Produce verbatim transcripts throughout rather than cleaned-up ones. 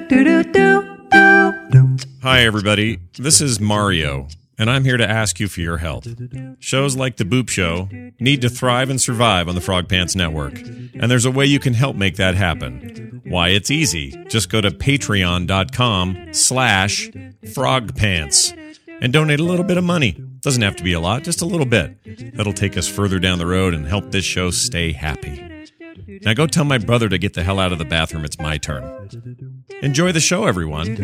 Hi, everybody. This is Mario, and I'm here to ask you for your help. Shows like The Boop Show need to thrive and survive on the Frog Pants Network, and there's a way you can help make that happen. Why, it's easy. Just go to patreon.com slash frogpants and donate a little bit of money. Doesn't have to be a lot, just a little bit. That'll take us further down the road and help this show stay happy. Now go tell my brother to get the hell out of the bathroom. It's my turn. Enjoy the show, everyone.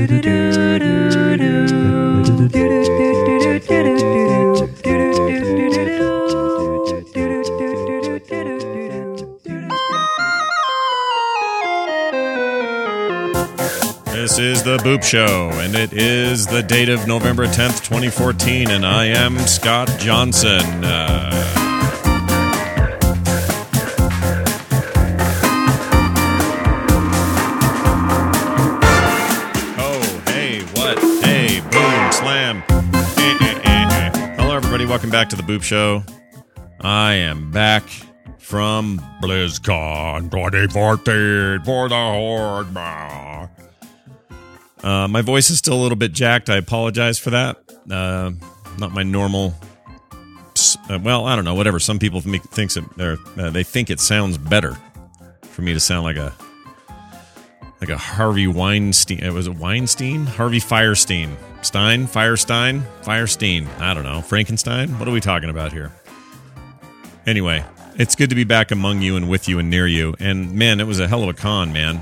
This is The Boop Show, and it is the date of November tenth, twenty fourteen, and I am Scott Johnson. Uh... Slam. Hello, everybody. Welcome back to The Boop Show. I am back from BlizzCon twenty fourteen for the Horde. Uh, my voice is still a little bit jacked. I apologize for that. Uh, not my normal... Uh, well, I don't know. Whatever. Some people think thinks it, uh, they think it sounds better for me to sound like a like a Harvey Weinstein. It was a Weinstein? Harvey Firestein. Stein? Firestein? Firestein. I don't know. Frankenstein? What are we talking about here? Anyway, it's good to be back among you and with you and near you. And, man, it was a hell of a con, man.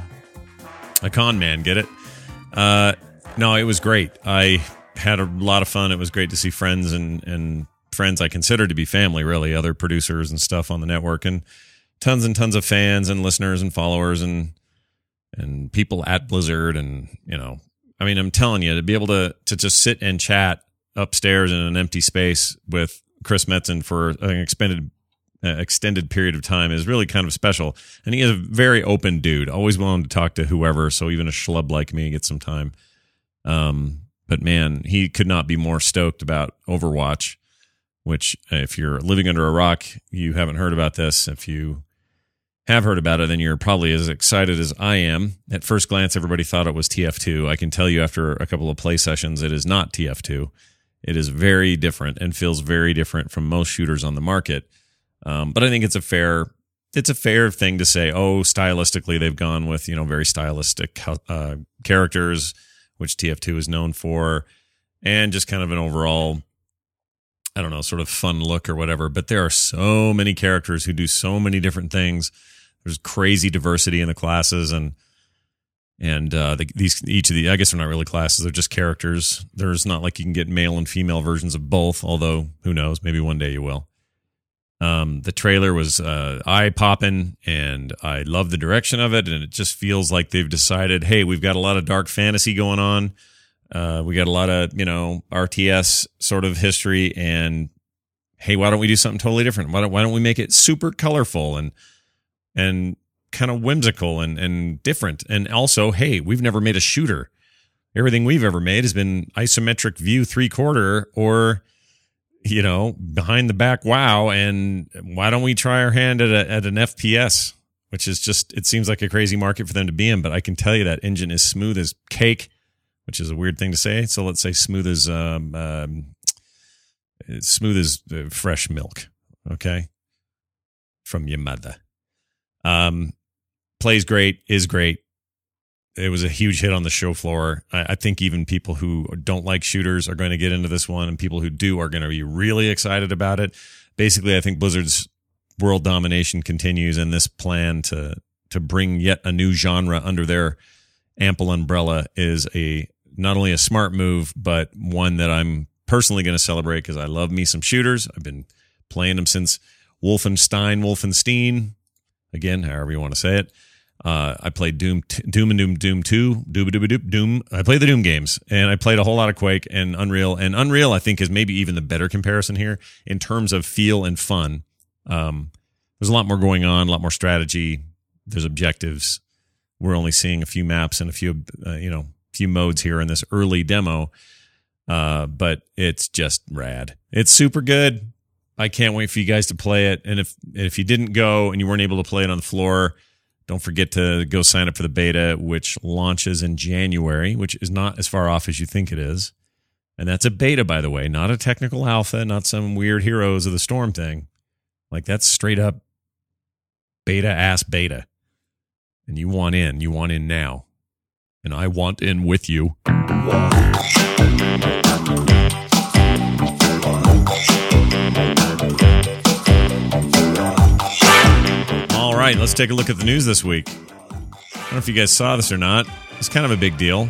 A con, man. Get it? Uh, no, it was great. I had a lot of fun. It was great to see friends and, and friends I consider to be family, really, other producers and stuff on the network. And tons and tons of fans and listeners and followers and and people at Blizzard and, you know, I mean, I'm telling you, to be able to to just sit and chat upstairs in an empty space with Chris Metzen for an extended uh, extended period of time is really kind of special. And he is a very open dude, always willing to talk to whoever. So even a schlub like me gets some time. Um, but man, he could not be more stoked about Overwatch. Which, if you're living under a rock, you haven't heard about this. If you have heard about it, then you're probably as excited as I am. At first glance, everybody thought it was T F two. I can tell you after a couple of play sessions, it is not T F two. It is very different and feels very different from most shooters on the market. Um, but I think it's a fair, it's a fair thing to say. Oh, stylistically, they've gone with, you know, very stylistic uh, characters, which T F two is known for, and just kind of an overall, I don't know, sort of fun look or whatever. But there are so many characters who do so many different things. There's crazy diversity in the classes, and and uh, the, these each of the I guess they're not really classes; they're just characters. There's not like you can get male and female versions of both. Although who knows? Maybe one day you will. Um, the trailer was uh, eye popping, and I love the direction of it. And it just feels like they've decided, hey, we've got a lot of dark fantasy going on. Uh, we got a lot of you know R T S sort of history, and hey, why don't we do something totally different? Why don't why don't we make it super colorful and and kind of whimsical and, and different. And also, hey, we've never made a shooter. Everything we've ever made has been isometric view three-quarter or, you know, behind the back wow. And why don't we try our hand at, a, at an F P S, which is just, it seems like a crazy market for them to be in. But I can tell you that engine is smooth as cake, which is a weird thing to say. So let's say smooth as, um, um, smooth as uh, fresh milk, okay, from your mother. Um, plays great, is great. It was a huge hit on the show floor. I, I think even people who don't like shooters are going to get into this one, and people who do are going to be really excited about it. Basically, I think Blizzard's world domination continues, and this plan to to bring yet a new genre under their ample umbrella is a not only a smart move, but one that I'm personally going to celebrate because I love me some shooters. I've been playing them since Wolfenstein, Wolfenstein. Again, however you want to say it. Uh, I played Doom, Doom and Doom, Doom two, Doom, Doom, Doom, Doom. I played the Doom games, and I played a whole lot of Quake and Unreal. And Unreal, I think, is maybe even the better comparison here in terms of feel and fun. Um, there's a lot more going on, a lot more strategy. There's objectives. We're only seeing a few maps and a few, uh, you know, few modes here in this early demo. Uh, but it's just rad. It's super good. I can't wait for you guys to play it. And if if you didn't go and you weren't able to play it on the floor, Don't forget to go sign up for the beta, which launches in January, which is not as far off as you think it is. And that's a beta, by the way, not a technical alpha, not some weird Heroes of the Storm thing. Like, that's straight up beta ass beta. And you want in. You want in now. And I want in with you. All right, let's take a look at the news this week. I don't know if you guys saw this or not. It's kind of a big deal.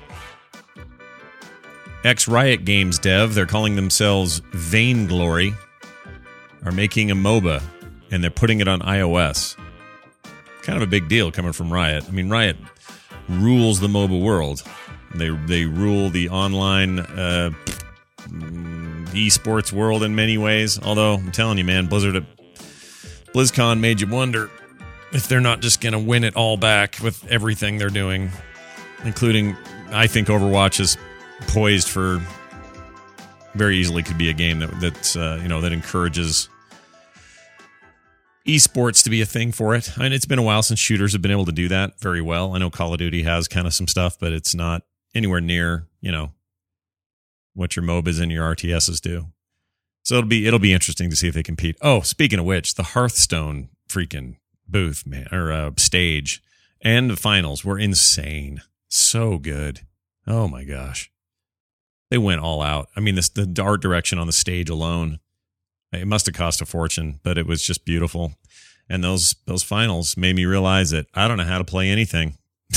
Ex-Riot Games dev, they're calling themselves Vainglory, are making a MOBA, and they're putting it on iOS. Kind of a big deal coming from Riot. I mean, Riot rules the MOBA world. They they rule the online uh, esports world in many ways. Although, I'm telling you, man, Blizzard at BlizzCon made you wonder if they're not just going to win it all back with everything they're doing, including, I think Overwatch is poised for very easily could be a game that that's uh, you know that encourages esports to be a thing for it. I mean, it's been a while since shooters have been able to do that very well. I know Call of Duty has kind of some stuff, but it's not anywhere near, you know, what your MOBAs and your R T Ss do. So it'll be it'll be interesting to see if they compete. Oh, speaking of which, the Hearthstone freaking booth, man, or uh, stage and the finals were insane. So good. Oh my gosh. They went all out. I mean, this, the art direction on the stage alone, it must have cost a fortune, but it was just beautiful. And those those finals made me realize that I don't know how to play anything.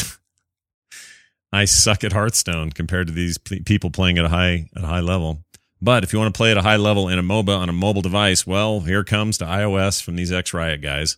I suck at Hearthstone compared to these p- people playing at a high at a high level. But if you want to play at a high level in a MOBA on a mobile device, well, here comes to iOS from these ex-Riot guys.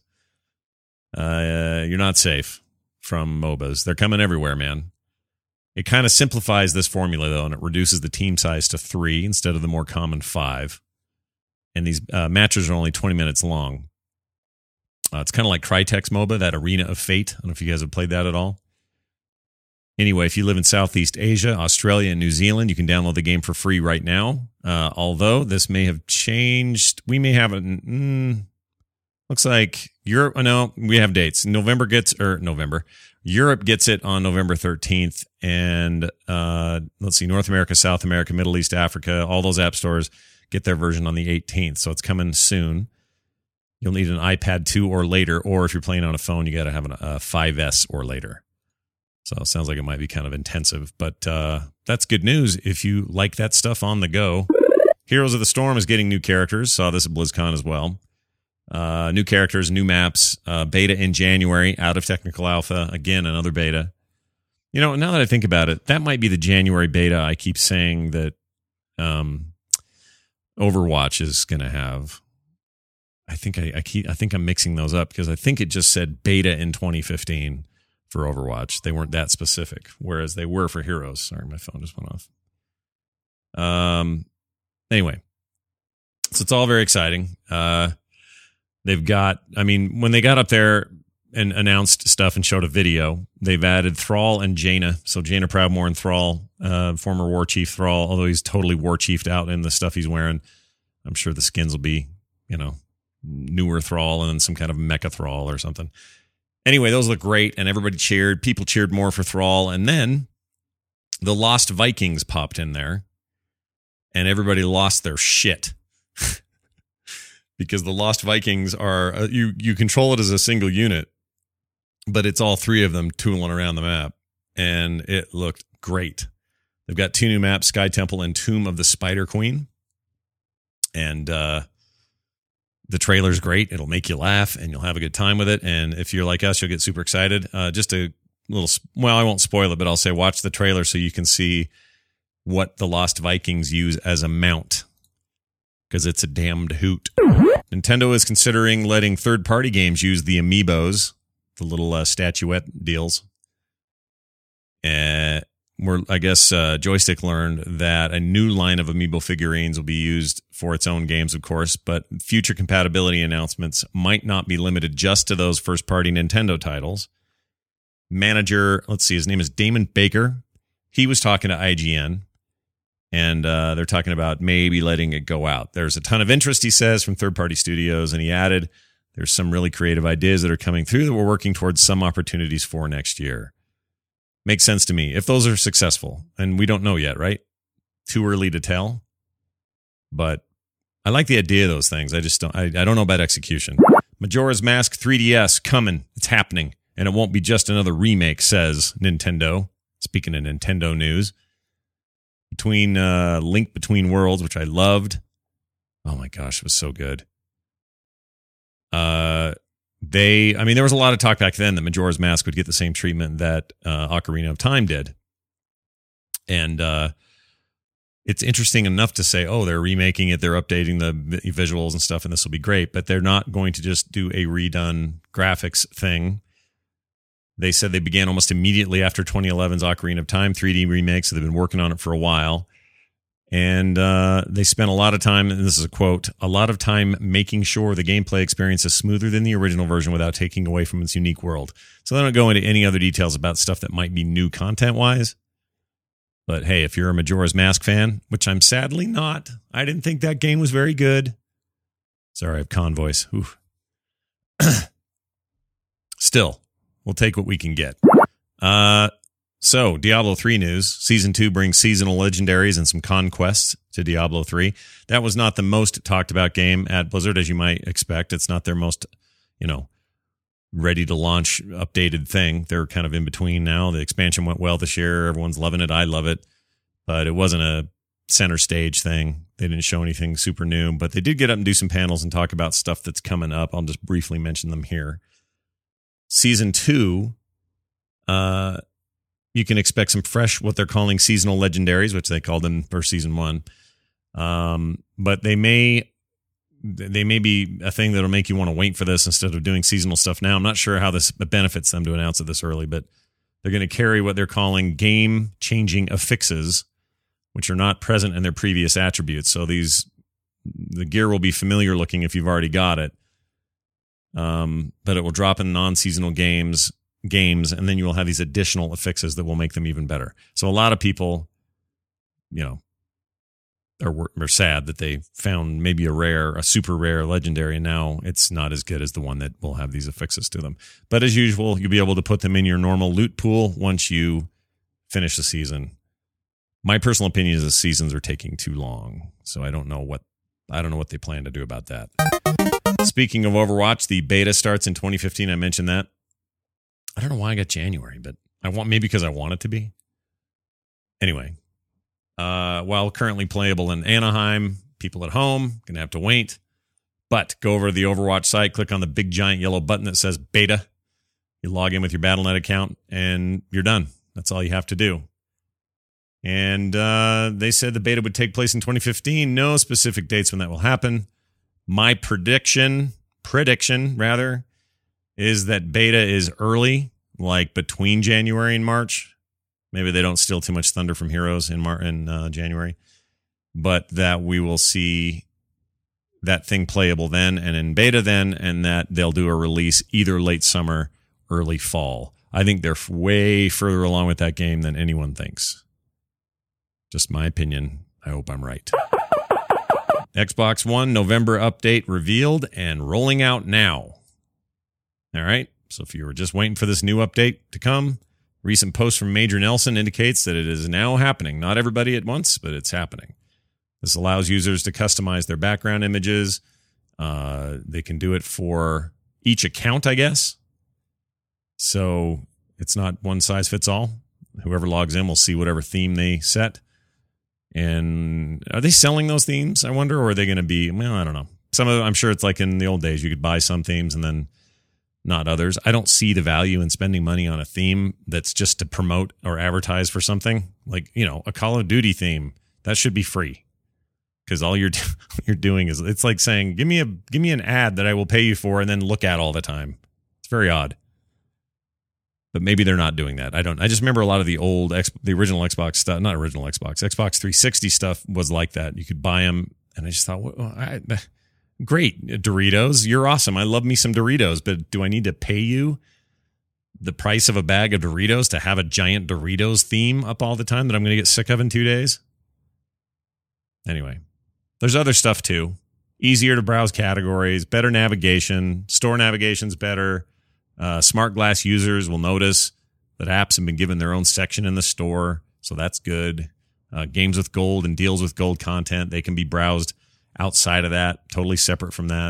Uh, you're not safe from MOBAs. They're coming everywhere, man. It kind of simplifies this formula, though, and it reduces the team size to three instead of the more common five. And these uh, matches are only twenty minutes long. Uh, it's kind of like Crytek's MOBA, that Arena of Fate. I don't know if you guys have played that at all. Anyway, if you live in Southeast Asia, Australia, and New Zealand, you can download the game for free right now. Uh, although this may have changed. We may have it. Mm, looks like Europe. Oh, no, we have dates. November gets, or November. Europe gets it on November thirteenth. And uh, let's see, North America, South America, Middle East, Africa, all those app stores get their version on the eighteenth. So it's coming soon. You'll need an iPad two or later, or if you're playing on a phone, you got to have an, a five S or later. So it sounds like it might be kind of intensive, but uh, that's good news if you like that stuff on the go. Heroes of the Storm is getting new characters. Saw this at BlizzCon as well. Uh, new characters, new maps, uh, beta in January, out of technical alpha. Again, another beta. You know, now that I think about it, that might be the January beta I keep saying that um, Overwatch is going to have. I think I, I keep. I think I'm mixing those up because I think it just said beta in twenty fifteen for Overwatch. They weren't that specific, whereas they were for Heroes. Sorry, my phone just went off. Um. Anyway, so it's all very exciting. Uh, they've got. I mean, when they got up there and announced stuff and showed a video, they've added Thrall and Jaina. So Jaina Proudmoore and Thrall, uh, former War Chief Thrall, although he's totally War Chiefed out in the stuff he's wearing. I'm sure the skins will be, you know, newer Thrall and then some kind of mecha Thrall or something. Anyway, those look great, and everybody cheered. People cheered more for Thrall, and then the Lost Vikings popped in there, and everybody lost their shit. Because the Lost Vikings are, uh, you, you control it as a single unit, but it's all three of them tooling around the map, and it looked great. They've got two new maps, Sky Temple and Tomb of the Spider Queen, and uh, the trailer's great. It'll make you laugh, and you'll have a good time with it, and if you're like us, you'll get super excited. Uh, just a little, well, I won't spoil it, but I'll say watch the trailer so you can see what the Lost Vikings use as a mount, because it's a damned hoot. Nintendo is considering letting third-party games use the amiibos, the little uh, statuette deals. Uh, we're, I guess uh, Joystick learned that a new line of amiibo figurines will be used for its own games, of course, but future compatibility announcements might not be limited just to those first-party Nintendo titles. Manager, let's see, his name is Damon Baker. He was talking to I G N. And uh, they're talking about maybe letting it go out. There's a ton of interest, he says, from third-party studios. And he added There's some really creative ideas that are coming through that we're working towards some opportunities for next year. Makes sense to me. If those are successful, and we don't know yet, right? Too early to tell. But I like the idea of those things. I just don't, I, I don't know about execution. Majora's Mask three D S coming. It's happening. And it won't be just another remake, says Nintendo. Speaking of Nintendo news. Between uh, Link Between Worlds, which I loved. Oh my gosh, it was so good. Uh, they, I mean, there was a lot of talk back then that Majora's Mask would get the same treatment that uh, Ocarina of Time did. And uh, it's interesting enough to say, oh, they're remaking it, they're updating the visuals and stuff, and this will be great. But they're not going to just do a redone graphics thing. They said they began almost immediately after twenty eleven's Ocarina of Time three D remake, so they've been working on it for a while. And uh, they spent a lot of time, and this is a quote, a lot of time making sure the gameplay experience is smoother than the original version without taking away from its unique world. So they don't go into any other details about stuff that might be new content-wise. But hey, if you're a Majora's Mask fan, which I'm sadly not, I didn't think that game was very good. Sorry, I have con voice. Still, we'll take what we can get. Uh... So, Diablo three news. Season two brings seasonal legendaries and some conquests to Diablo three. That was not the most talked about game at Blizzard, as you might expect. It's not their most, you know, ready to launch updated thing. They're kind of in between now. The expansion went well this year. Everyone's loving it. I love it. But it wasn't a center stage thing. They didn't show anything super new, but they did get up and do some panels and talk about stuff that's coming up. I'll just briefly mention them here. Season two, uh, you can expect some fresh, what they're calling seasonal legendaries, which they called them for season one. Um, but they may, they may be a thing that'll make you want to wait for this instead of doing seasonal stuff now. I'm not sure how this benefits them to announce it this early, but they're going to carry what they're calling game-changing affixes, which are not present in their previous attributes. So these, the gear will be familiar looking if you've already got it, um, but it will drop in non-seasonal games. games and then you will have these additional affixes that will make them even better. So a lot of people, you know, are, are sad that they found maybe a rare, a super rare legendary, and now it's not as good as the one that will have these affixes to them. But as usual, you'll be able to put them in your normal loot pool once you finish the season. My personal opinion is the seasons are taking too long, so I don't know what I don't know what they plan to do about that. Speaking of Overwatch, the beta starts in twenty fifteen. I mentioned that. I don't know why I got January, but I want maybe because I want it to be. Anyway, uh, while currently playable in Anaheim, people at home going to have to wait. But go over to the Overwatch site, click on the big giant yellow button that says beta. You log in with your Battle dot net account, and you're done. That's all you have to do. And uh, they said the beta would take place in twenty fifteen. No specific dates when that will happen. My prediction, prediction rather, is that beta is early, like between January and March. Maybe they don't steal too much thunder from Heroes in Mar- in uh, January, but that we will see that thing playable then and in beta then, and that they'll do a release either late summer, early fall. I think they're way further along with that game than anyone thinks. Just my opinion. I hope I'm right. Xbox One November update revealed and rolling out now. All right, so if you were just waiting for this new update to come, recent post from Major Nelson indicates that it is now happening. Not everybody at once, but it's happening. This allows users to customize their background images. Uh, they can do it for each account, I guess. So it's not one size fits all. Whoever logs in will see whatever theme they set. And are they selling those themes, I wonder, or are they going to be, well, I don't know. Some of them, I'm sure it's like in the old days, you could buy some themes and then not others. I don't see the value in spending money on a theme that's just to promote or advertise for something. Like, you know, a Call of Duty theme, that should be free. Because all you're you're doing is, it's like saying, give me a give me an ad that I will pay you for and then look at all the time. It's very odd. But maybe they're not doing that. I don't. I just remember a lot of the old, the original Xbox stuff, not original Xbox, Xbox three sixty stuff was like that. You could buy them, and I just thought, well, I, great, Doritos, you're awesome. I love me some Doritos, but do I need to pay you the price of a bag of Doritos to have a giant Doritos theme up all the time that I'm going to get sick of in two days? Anyway, there's other stuff too. easier to browse categories, better navigation, store navigation's better. Uh, smart glass users will notice that apps have been given their own section in the store, so that's good. Uh, games with gold and deals with gold content, they can be browsed outside of that, totally separate from that.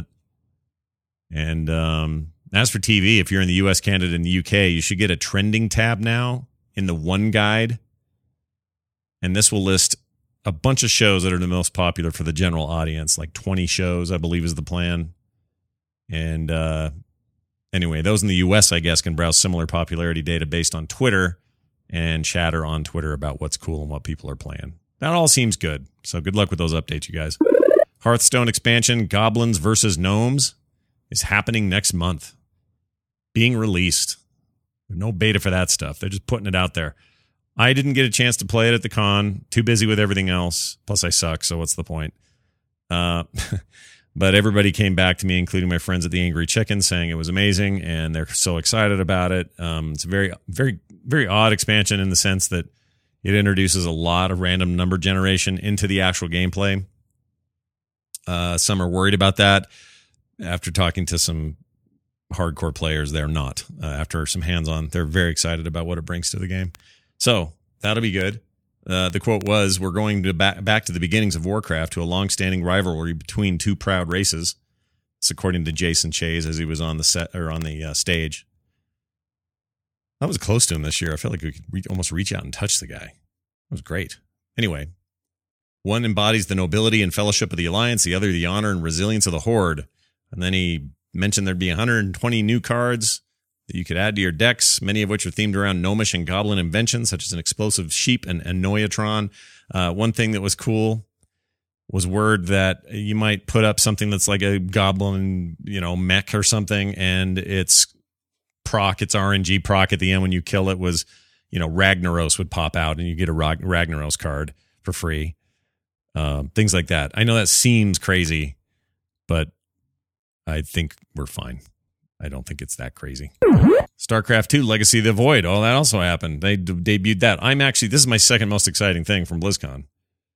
And um, as for T V, if you're in the U S, Canada, and the U K, you should get a trending tab now in the One Guide. And this will list a bunch of shows that are the most popular for the general audience, like twenty shows, I believe is the plan. And uh, anyway, those in the U S, I guess, can browse similar popularity data based on Twitter and chatter on Twitter about what's cool and what people are playing. That all seems good. So good luck with those updates, you guys. Hearthstone expansion, Goblins versus Gnomes, is happening next month. Being released. No beta for that stuff. They're just putting it out there. I didn't get a chance to play it at the con. Too busy with everything else. Plus, I suck, so what's the point? Uh, but everybody came back to me, including my friends at the Angry Chicken, saying it was amazing, and they're so excited about it. Um, it's a very, very, very odd expansion in the sense that it introduces a lot of random number generation into the actual gameplay. Uh, some are worried about that. After talking to some hardcore players, they're not. Uh, after some hands-on, they're very excited about what it brings to the game. So that'll be good. Uh, the quote was, "We're going to back, back to the beginnings of Warcraft, to a long-standing rivalry between two proud races." It's according to Jason Chase as he was on the set or on the uh, stage. I was close to him this year. I felt like we could re- almost reach out and touch the guy. It was great. Anyway, one embodies the nobility and fellowship of the Alliance, the other the honor and resilience of the Horde. And then he mentioned there'd be one hundred twenty new cards that you could add to your decks, many of which are themed around gnomish and goblin inventions, such as an explosive sheep and Annoyatron. Uh, one thing that was cool was word that you might put up something that's like a goblin, you know, mech or something, and it's proc, it's R N G proc at the end when you kill it was, you know, Ragnaros would pop out and you get a Ragnaros card for free. Um, things like that. I know that seems crazy, but I think we're fine. I don't think it's that crazy. StarCraft two, Legacy of the Void. Oh, that also happened. They d- debuted that. I'm actually, this is my second most exciting thing from BlizzCon.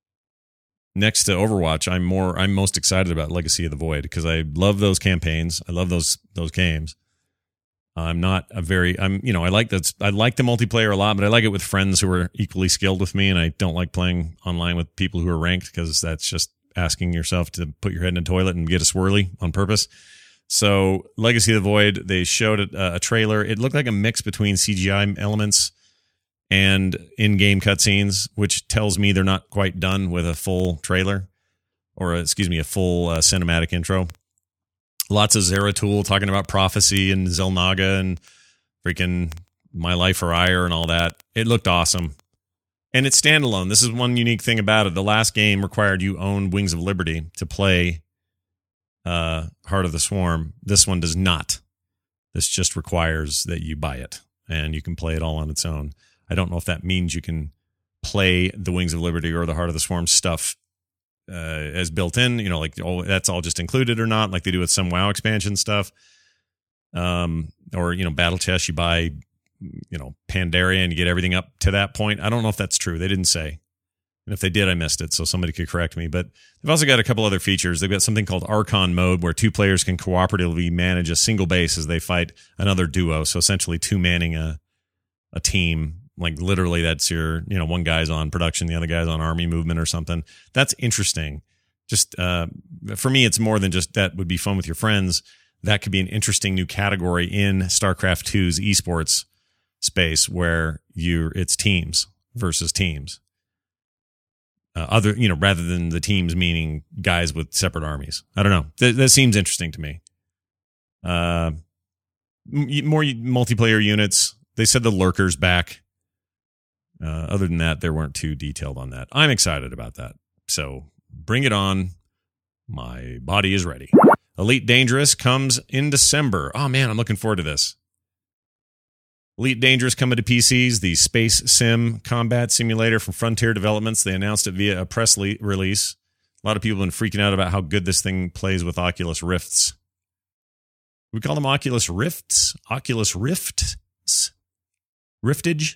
Next to Overwatch, I'm more, I'm most excited about Legacy of the Void because I love those campaigns. I love those, those games. I'm not a very, I'm, you know, I like that. I like the multiplayer a lot, but I like it with friends who are equally skilled with me. And I don't like playing online with people who are ranked because that's just asking yourself to put your head in a toilet and get a swirly on purpose. So Legacy of the Void, they showed a, a trailer. It looked like a mix between C G I elements and in-game cutscenes, which tells me they're not quite done with a full trailer or, a, excuse me, a full uh, cinematic intro. Lots of Zeratul talking about prophecy and Xel'Naga and freaking My Life for Ire and all that. It looked awesome. And it's standalone. This is one unique thing about it. The last game required you own Wings of Liberty to play uh, Heart of the Swarm. This one does not. This just requires that you buy it, and you can play it all on its own. I don't know if that means you can play the Wings of Liberty or the Heart of the Swarm stuff uh, as built in, you know, like oh, that's all just included or not, like they do with some WoW expansion stuff. Um, or, you know, Battle Chest, you buy, you know, Pandaria and you get everything up to that point. I don't know if that's true. They didn't say. And if they did, I missed it, so somebody could correct me. But they've also got a couple other features. They've got something called Archon mode, where two players can cooperatively manage a single base as they fight another duo. So essentially two manning a a team. Like literally that's your, you know, one guy's on production, the other guy's on army movement or something. That's interesting. Just uh, for me, it's more than just that would be fun with your friends. That could be an interesting new category in StarCraft two's esports space where you it's teams versus teams. Uh, other, you know, rather than the teams meaning guys with separate armies. I don't know. Th- that seems interesting to me. Uh, m- more multiplayer units. They said the lurkers back. Uh, other than that, they weren't too detailed on that. I'm excited about that. So bring it on. My body is ready. Elite Dangerous comes in December. Oh man, I'm looking forward to this. Elite Dangerous coming to P Cs, the space sim combat simulator from Frontier Developments. They announced it via a press le- release. A lot of people have been freaking out about how good this thing plays with Oculus Rifts. We call them Oculus Rifts? Oculus Rifts? Riftage?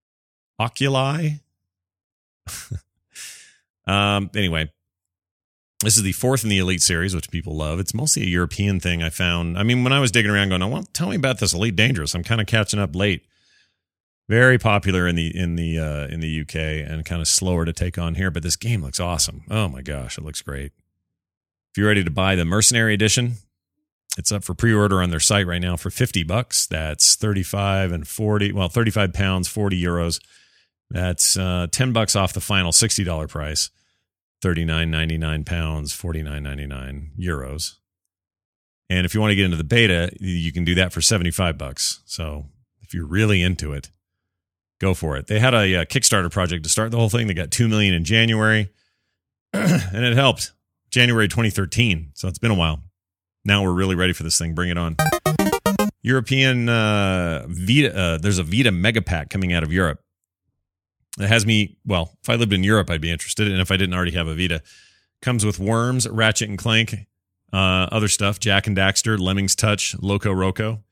Oculi? um, anyway, This is the fourth in the Elite series, which people love. It's mostly a European thing, I found. I mean, when I was digging around going, well, tell me about this Elite Dangerous. I'm kind of catching up late. Very popular in the in the uh, in the U K and kind of slower to take on here, but this game looks awesome. Oh my gosh, it looks great. If you're ready to buy the Mercenary Edition, it's up for pre-order on their site right now for fifty bucks. That's thirty-five and forty, well, thirty-five pounds, forty euros. That's uh, ten bucks off the final sixty dollars price. thirty-nine ninety-nine pounds, forty-nine ninety-nine euros. And if you want to get into the beta, you can do that for seventy-five bucks. So if you're really into it, go for it. They had a, a Kickstarter project to start the whole thing. They got two million dollars in January, and it helped. January twenty thirteen. So it's been a while. Now we're really ready for this thing. Bring it on. European uh, Vita. Uh, there's a Vita Mega Pack coming out of Europe. It has me, well, if I lived in Europe, I'd be interested. And if I didn't already have a Vita, comes with Worms, Ratchet and Clank, uh, other stuff, Jack and Daxter, Lemmings Touch, Loco Roco.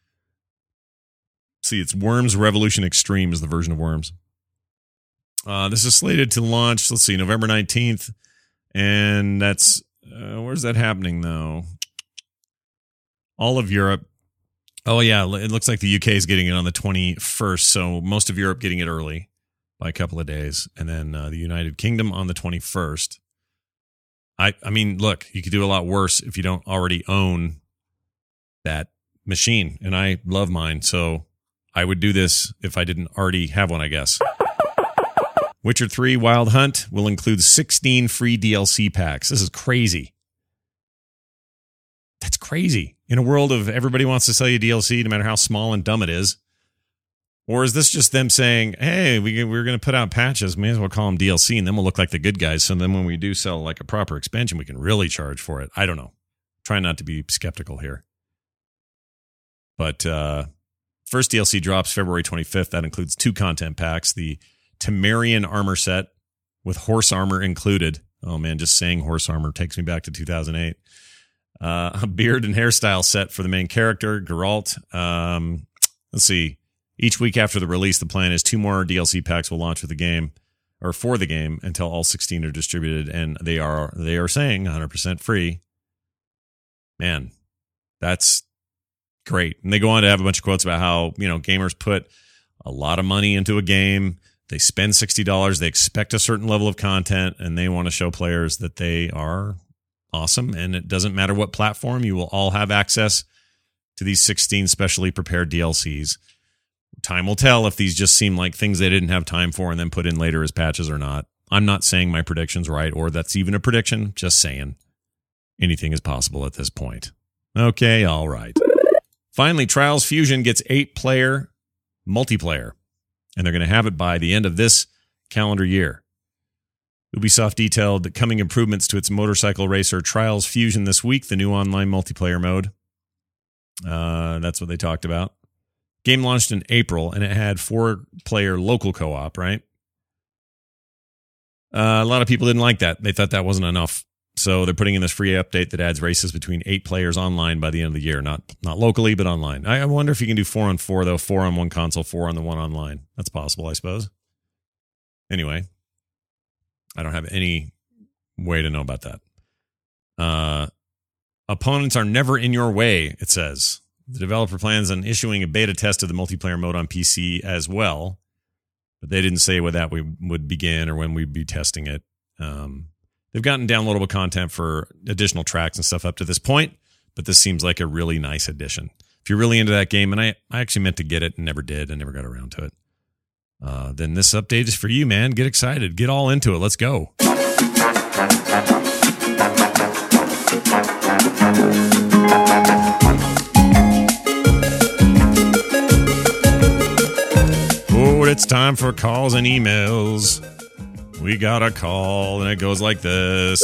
See, it's Worms Revolution Extreme is the version of Worms. Uh, this is slated to launch, let's see, November nineteenth. And that's, uh, where's that happening, though? All of Europe. Oh, yeah, it looks like the U K is getting it on the twenty-first. So most of Europe getting it early by a couple of days, and then uh, the United Kingdom on the twenty-first. I I mean, look, you could do a lot worse if you don't already own that machine, and I love mine, so I would do this if I didn't already have one, I guess. Witcher three Wild Hunt will include sixteen free D L C packs. This is crazy. That's crazy. In a world of everybody wants to sell you D L C, no matter how small and dumb it is. Or is this just them saying, hey, we, we're going to put out patches, may as well call them D L C, and then we'll look like the good guys. So then when we do sell like a proper expansion, we can really charge for it. I don't know. Try not to be skeptical here. But uh, first D L C drops February twenty-fifth. That includes two content packs. The Temerian armor set with horse armor included. Oh, man, just saying horse armor takes me back to two thousand eight. Uh, a beard and hairstyle set for the main character, Geralt. Um, let's see. Each week after the release, the plan is two more D L C packs will launch with the game, or for the game, until all sixteen are distributed, and they are they are saying one hundred percent free. Man, that's great. And they go on to have a bunch of quotes about how, you know, gamers put a lot of money into a game. They spend sixty dollars. They expect a certain level of content, and they want to show players that they are awesome. And it doesn't matter what platform, you will all have access to these sixteen specially prepared D L Cs. Time will tell if these just seem like things they didn't have time for and then put in later as patches or not. I'm not saying my prediction's right or that's even a prediction. Just saying anything is possible at this point. Okay, all right. Finally, Trials Fusion gets eight-player multiplayer, and they're going to have it by the end of this calendar year. Ubisoft detailed the coming improvements to its motorcycle racer Trials Fusion this week, the new online multiplayer mode. Uh, that's what they talked about. Game launched in April, and it had four-player local co-op, right? Uh, a lot of people didn't like that. They thought that wasn't enough. So they're putting in this free update that adds races between eight players online by the end of the year. Not not locally, but online. I, I wonder if you can do four on four, though. Four on one console, four on the one online. That's possible, I suppose. Anyway, I don't have any way to know about that. Uh, opponents are never in your way, it says. The developer plans on issuing a beta test of the multiplayer mode on P C as well, but they didn't say when that we would begin or when we'd be testing it. Um, they've gotten downloadable content for additional tracks and stuff up to this point, but this seems like a really nice addition. If you're really into that game, and I, I actually meant to get it and never did and never got around to it, uh, then this update is for you, man. Get excited. Get all into it. Let's go. It's time for calls and emails. We got a call, and it goes like this.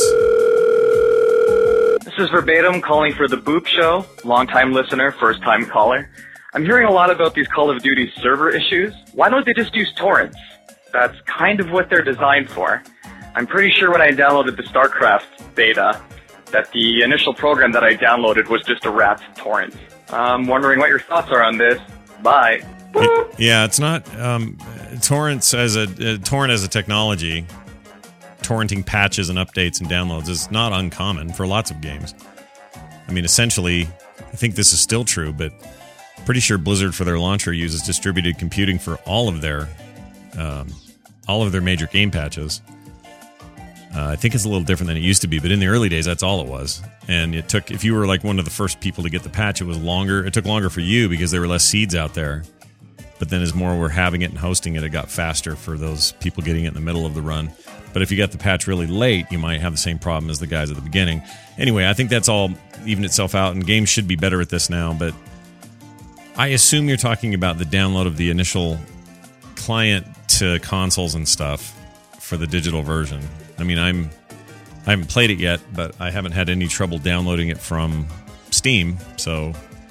This is Verbatim calling for the Boop Show. Long-time listener, first-time caller. I'm hearing a lot about these Call of Duty server issues. Why don't they just use torrents? That's kind of what they're designed for. I'm pretty sure when I downloaded the StarCraft beta that the initial program that I downloaded was just a rat torrent. I'm wondering what your thoughts are on this. Bye. Yeah, it's not um, torrents as a uh, torrent as a technology. torrenting patches and updates and downloads is not uncommon for lots of games. I mean, essentially, I think this is still true, but pretty sure Blizzard for their launcher uses distributed computing for all of their um, all of their major game patches. Uh, I think it's a little different than it used to be, but in the early days, that's all it was. And it took, if you were like one of the first people to get the patch, it was longer. It took longer for you because there were less seeds out there. But then as more were having it and hosting it, it got faster for those people getting it in the middle of the run. But if you got the patch really late, you might have the same problem as the guys at the beginning. Anyway, I think that's all evened itself out, and games should be better at this now. But I assume you're talking about the download of the initial client to consoles and stuff for the digital version. I mean, I'm I haven't played it yet, but I haven't had any trouble downloading it from Steam, so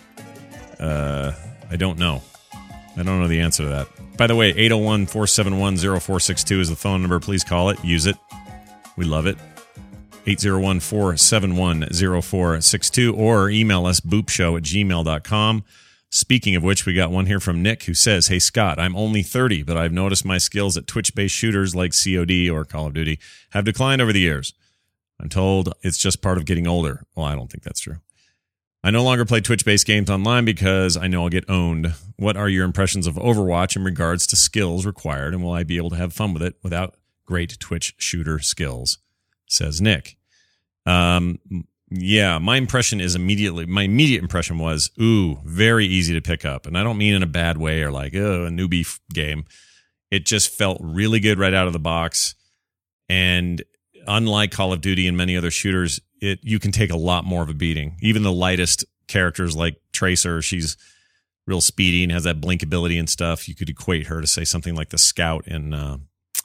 uh, I don't know. I don't know the answer to that. By the way, eight oh one, four seven one, oh four six two is the phone number. Please call it. Use it. We love it. eight oh one, four seven one, oh four six two or email us boopshow at gmail dot com. Speaking of which, we got one here from Nick who says, "Hey Scott, I'm only thirty, but I've noticed my skills at Twitch-based shooters like C O D or Call of Duty have declined over the years. I'm told it's just part of getting older." Well, I don't think that's true. "I no longer play Twitch-based games online because I know I'll get owned. What are your impressions of Overwatch in regards to skills required, and will I be able to have fun with it without great Twitch shooter skills?" Says Nick. Um... Yeah, my impression is immediately, my immediate impression was, ooh, very easy to pick up. And I don't mean in a bad way or like, oh, a newbie f- game. It just felt really good right out of the box. And unlike Call of Duty and many other shooters, it you can take a lot more of a beating. Even the lightest characters like Tracer, she's real speedy and has that blink ability and stuff. You could equate her to, say, something like the Scout in uh,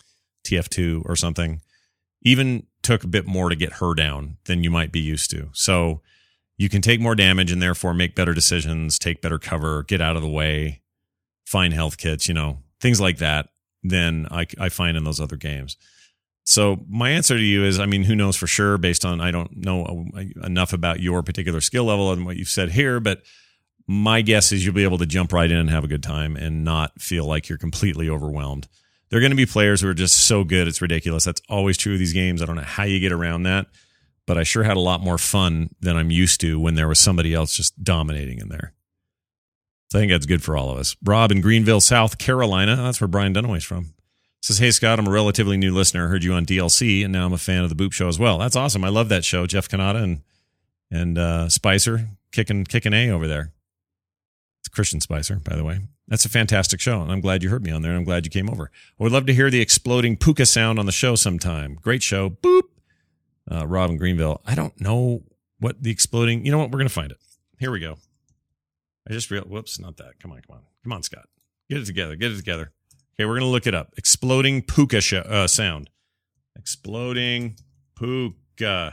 T F two or something. Even took a bit more to get her down than you might be used to. So you can take more damage and therefore make better decisions, take better cover, get out of the way, find health kits, you know, things like that than I, I find in those other games. So my answer to you is, I mean, who knows for sure based on, I don't know enough about your particular skill level and what you've said here, but my guess is you'll be able to jump right in and have a good time and not feel like you're completely overwhelmed. There are going to be players who are just so good, it's ridiculous. That's always true of these games. I don't know how you get around that, but I sure had a lot more fun than I'm used to when there was somebody else just dominating in there. So I think that's good for all of us. Rob in Greenville, South Carolina. That's where Brian Dunaway's from. Says, "Hey, Scott, I'm a relatively new listener. I heard you on D L C, and now I'm a fan of the Boop Show as well." That's awesome. I love that show. Jeff Kanata and and uh, Spicer kicking kicking A over there. It's Christian Spicer, by the way. That's a fantastic show, and I'm glad you heard me on there, and I'm glad you came over. I would love to hear the exploding puka sound on the show sometime. Great show. Boop. Uh, Rob in Greenville. I don't know what the exploding... You know what? We're going to find it. Here we go. I just real. Whoops, not that. Come on, come on. Come on, Scott. Get it together. Get it together. Okay, we're going to look it up. Exploding puka sh- uh, sound. Exploding puka.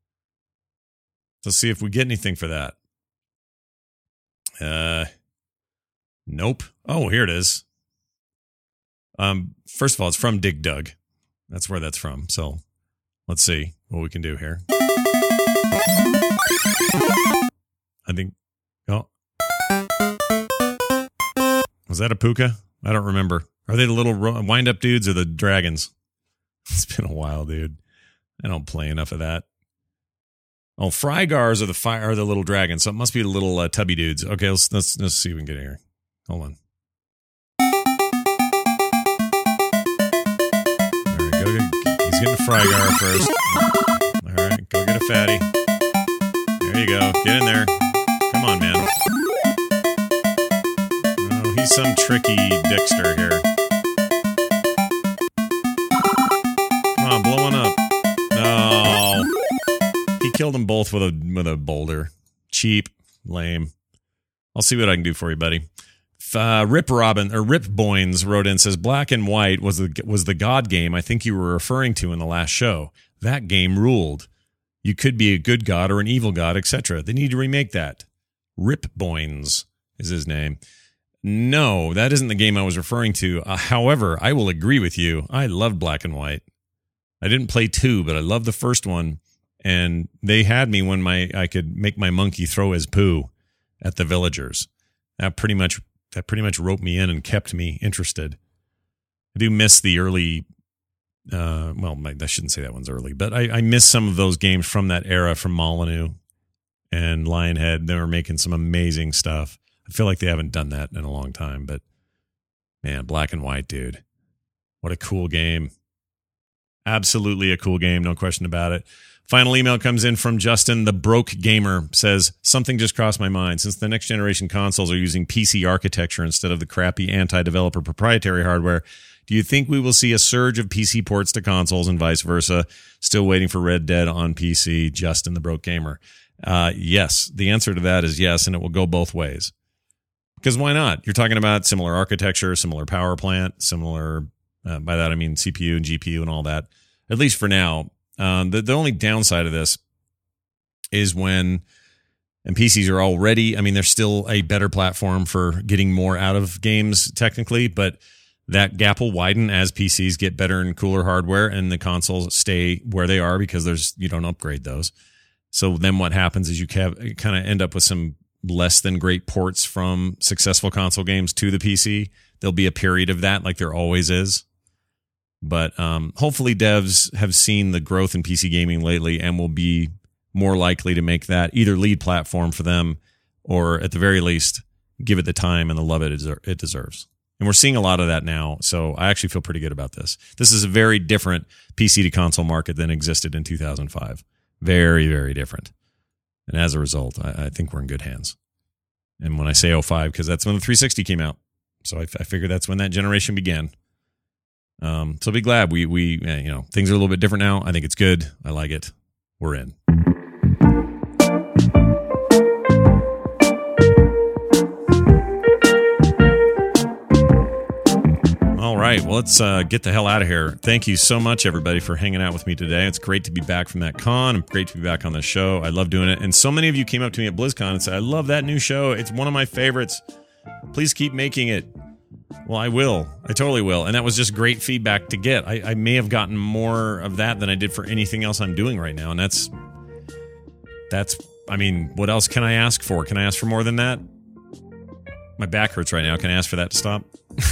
Let's see if we get anything for that. Uh... Nope. Oh, here it is. Um, first of all, it's from Dig Dug. That's where that's from. So let's see what we can do here. I think. Oh, was that a puka? I don't remember. Are they the little wind-up dudes or the dragons? It's been a while, dude. I don't play enough of that. Oh, Frygars are the fire are the little dragons. So it must be the little uh, tubby dudes. Okay, let's let's let's see if we can get in here. Hold on. All right, go get, he's getting a Frygar first. All right, go get a fatty. There you go. Get in there. Come on, man. Oh, he's some tricky Dexter here. Come on, blow one up. No. He killed them both with a with a boulder. Cheap. Lame. I'll see what I can do for you, buddy. Uh, Rip Robin or Rip Boynes wrote in, says, "Black and White was the was the God game I think you were referring to in the last show. That game ruled. You could be a good god or an evil god, et cetera. They need to remake that." Rip Boynes is his name. No, that isn't the game I was referring to. Uh, however, I will agree with you. I loved Black and White. I didn't play two, but I loved the first one, and they had me when my I could make my monkey throw his poo at the villagers. That pretty much that pretty much roped me in and kept me interested. I do miss the early Uh, well, I shouldn't say that one's early, but I, I miss some of those games from that era from Molyneux and Lionhead. They were making some amazing stuff. I feel like they haven't done that in a long time, but man, Black and White, dude. What a cool game. Absolutely a cool game, no question about it. Final email comes in from Justin, the broke gamer, says, something just crossed my mind. Since the next generation consoles are using P C architecture instead of the crappy anti-developer proprietary hardware, do you think we will see a surge of P C ports to consoles and vice versa? Still waiting for Red Dead on P C, Justin, the broke gamer. Uh, yes, the answer to that is yes, and it will go both ways. Because why not? You're talking about similar architecture, similar power plant, similar, uh, by that I mean C P U and G P U and all that, at least for now. Um, the, the only downside of this is when, and P Cs are already, I mean, they're still a better platform for getting more out of games technically, but that gap will widen as P Cs get better and cooler hardware and the consoles stay where they are because there's, you don't upgrade those. So then what happens is you kind of end up with some less than great ports from successful console games to the P C. There'll be a period of that like there always is. But um, hopefully devs have seen the growth in P C gaming lately and will be more likely to make that either lead platform for them or at the very least give it the time and the love it it deserves. And we're seeing a lot of that now, so I actually feel pretty good about this. This is a very different P C to console market than existed in two thousand five. Very, very different. And as a result, I, I think we're in good hands. And when I say oh five, because that's when the three sixty came out. So I, I figure that's when that generation began. Um, so be glad we, we, you know, things are a little bit different now. I think it's good. I like it. We're in. All right. Well, let's uh, get the hell out of here. Thank you so much, everybody, for hanging out with me today. It's great to be back from that con. Great to be back on the show. I love doing it. And so many of you came up to me at BlizzCon and said, I love that new show. It's one of my favorites. Please keep making it. Well, I will. I totally will. And that was just great feedback to get. I, I may have gotten more of that than I did for anything else I'm doing right now. And that's, that's, I mean, what else can I ask for? Can I ask for more than that? My back hurts right now. Can I ask for that to stop?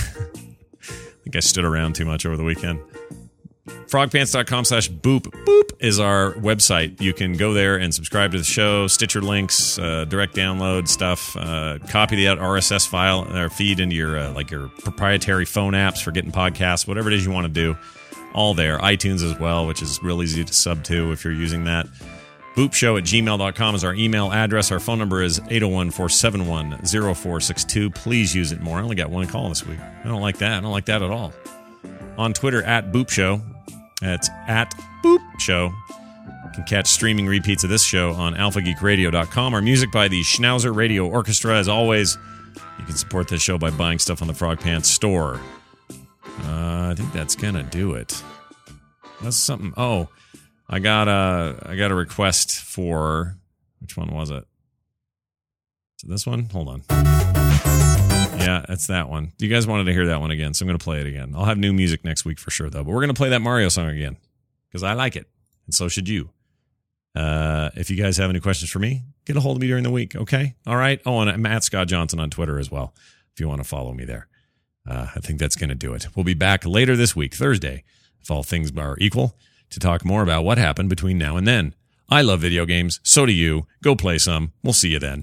I think I stood around too much over the weekend. frogpants.com slash boop. Boop is our website. You can go there and subscribe to the show, Stitcher links, uh, direct download stuff, uh, copy the R S S file or feed into your uh, like your proprietary phone apps for getting podcasts, whatever it is you want to do. All there. iTunes as well, which is real easy to sub to if you're using that. boopshow at gmail dot com is our email address. Our phone number is eight oh one, four seven one, oh four six two. Please use it more. I only got one call this week. I don't like that. I don't like that at all. On Twitter, at boopshow. That's at boopshow. You can catch streaming repeats of this show on alpha geek radio dot com. Our music by the Schnauzer Radio Orchestra. As always, you can support this show by buying stuff on the Frog Pants store. Uh, I think that's going to do it. That's something. Oh, I got a I got a request for, which one was it? Is it this one? Hold on. Yeah, it's that one. You guys wanted to hear that one again, so I'm going to play it again. I'll have new music next week for sure, though. But we're going to play that Mario song again because I like it, and so should you. Uh, if you guys have any questions for me, get a hold of me during the week, okay? All right? Oh, and I'm at Scott Johnson on Twitter as well if you want to follow me there. Uh, I think that's going to do it. We'll be back later this week, Thursday, if all things are equal, to talk more about what happened between now and then. I love video games. So do you. Go play some. We'll see you then.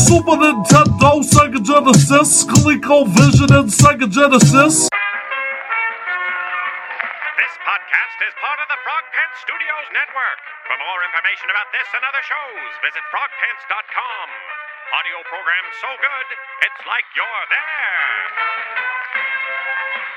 Super Nintendo, Sega Genesis, ColecoVision, and Sega Genesis. This podcast is part of the Frog Pants Studios Network. For more information about this and other shows, visit frog pants dot com. Audio program so good, it's like you're there.